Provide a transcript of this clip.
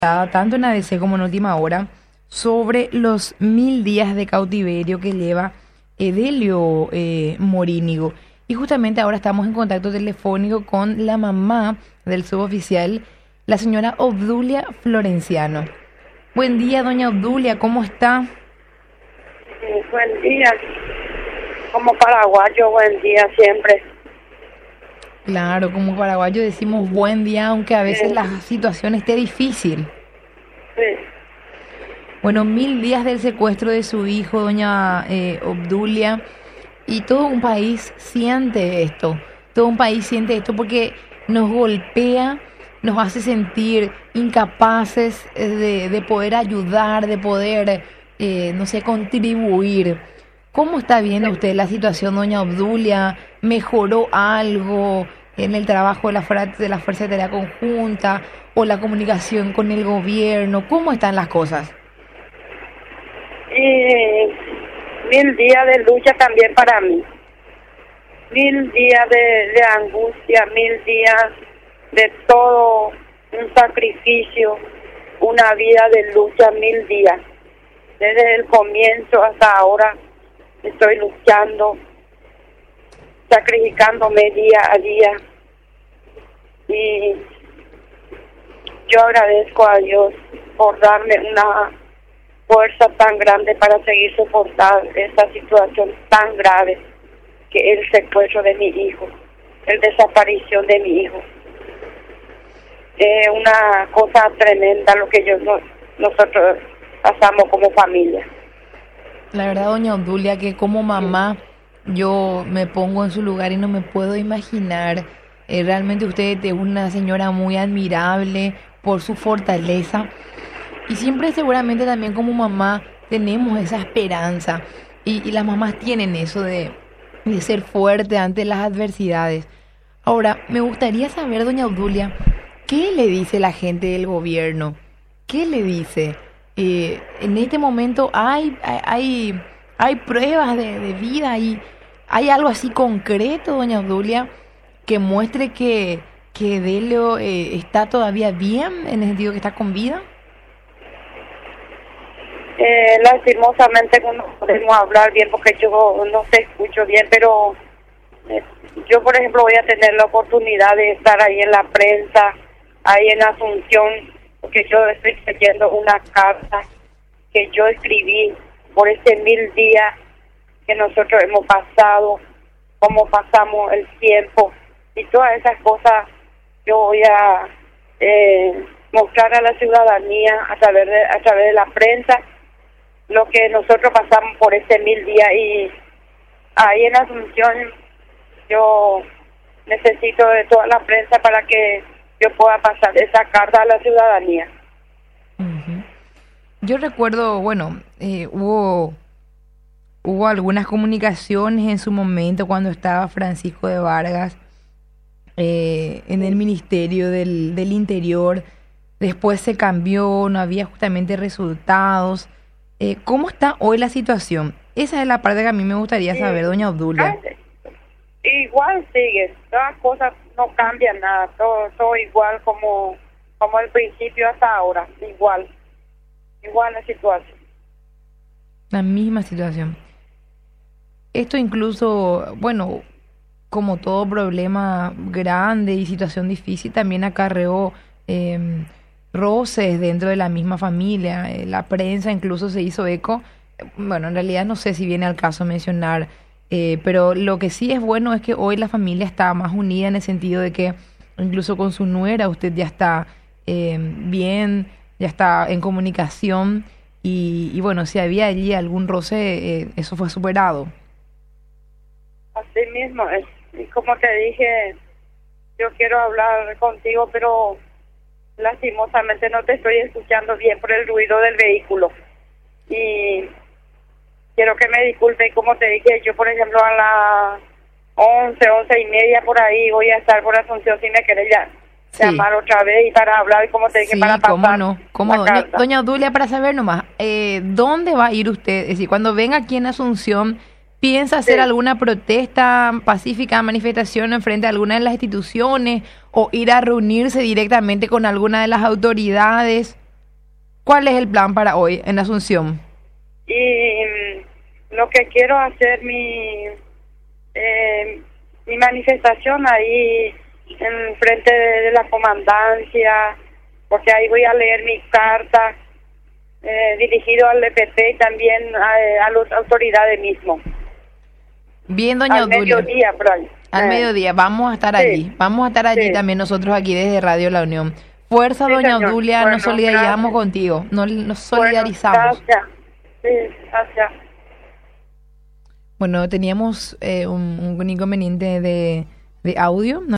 tanto en ABC como en Última Hora, sobre los 1000 días de cautiverio que lleva Edelio Morínigo. Y justamente ahora estamos en contacto telefónico con la mamá del suboficial, la señora Obdulia Florenciano. Buen día, doña Obdulia, ¿cómo está? Buen día. Como paraguayo, buen día siempre. Claro, como paraguayo decimos buen día, aunque a veces la situación esté difícil. Sí. Bueno, 1000 días del secuestro de su hijo, doña Obdulia, y todo un país siente esto. Todo un país siente esto porque nos golpea, nos hace sentir incapaces de poder ayudar, de poder, no sé, contribuir. ¿Cómo está viendo usted la situación, doña Obdulia? ¿Mejoró algo en el trabajo de la Fuerza de Tarea Conjunta o la comunicación con el gobierno? ¿Cómo están las cosas? 1000 días de lucha también para mí. 1000 días de angustia, 1000 días de todo un sacrificio, una vida de lucha, 1000 días. Desde el comienzo hasta ahora estoy luchando, sacrificándome día a día. Y yo agradezco a Dios por darme una fuerza tan grande para seguir soportando esta situación tan grave que es el secuestro de mi hijo, el desaparición de mi hijo. Es una cosa tremenda lo que nosotros pasamos como familia. La verdad, doña Obdulia, que como mamá yo me pongo en su lugar y no me puedo imaginar. Realmente usted es una señora muy admirable por su fortaleza. Y siempre seguramente también como mamá tenemos esa esperanza. Y las mamás tienen eso de ser fuerte ante las adversidades. Ahora, me gustaría saber, doña Obdulia, ¿qué le dice la gente del gobierno? ¿Qué le dice? En este momento hay pruebas de vida y hay algo así concreto, doña Obdulia, que muestre que Edelio está todavía bien, en el sentido que está con vida. Lastimosamente no podemos hablar bien porque yo no te escucho bien, pero yo por ejemplo voy a tener la oportunidad de estar ahí en la prensa, ahí en Asunción, porque yo estoy leyendo una carta que yo escribí por 1000 días que nosotros hemos pasado, cómo pasamos el tiempo y todas esas cosas. Yo voy a mostrar a la ciudadanía a través de la prensa lo que nosotros pasamos por 1000 días. Y ahí en Asunción yo necesito de toda la prensa para que yo pueda pasar esa carta a la ciudadanía. Uh-huh. Yo recuerdo, bueno, hubo algunas comunicaciones en su momento cuando estaba Francisco de Vargas en el Ministerio del Interior. Después se cambió, no había justamente resultados. ¿Cómo está hoy la situación? Esa es la parte que a mí me gustaría saber, doña Obdulia. Igual sigue, las cosas no cambian nada, todo igual como el principio hasta ahora, igual la situación. La misma situación. Esto incluso, bueno, como todo problema grande y situación difícil, también acarreó roces dentro de la misma familia. La prensa incluso se hizo eco. Bueno, en realidad no sé si viene al caso mencionar, pero lo que sí es bueno es que hoy la familia está más unida en el sentido de que incluso con su nuera usted ya está bien, ya está en comunicación y bueno, si había allí algún roce, eso fue superado. Así mismo es. Y como te dije, yo quiero hablar contigo, pero lastimosamente no te estoy escuchando bien por el ruido del vehículo. Y quiero que me disculpe. Y como te dije, yo por ejemplo a las 11:30 por ahí voy a estar por Asunción si me querés llamar otra vez y para hablar. Y como te dije, para pasar. Cómo no, doña Obdulia, para saber nomás, ¿dónde va a ir usted? Es decir, cuando venga aquí en Asunción, ¿piensa hacer alguna protesta pacífica, manifestación en frente a alguna de las instituciones o ir a reunirse directamente con alguna de las autoridades? ¿Cuál es el plan para hoy en Asunción? Y lo que quiero hacer mi manifestación ahí en frente de la comandancia, porque ahí voy a leer mi carta dirigido al EPP y también a las autoridades mismo. Bien, doña Al Obdulia. mediodía, por ahí. Al mediodía, vamos a estar allí. Vamos a estar allí Sí. también nosotros aquí desde Radio La Unión. Fuerza, Sí, doña señor. Obdulia, Bueno, nos solidarizamos gracias. contigo. Nos Bueno, solidarizamos. gracias. Sí, gracias. Bueno, teníamos un inconveniente de audio.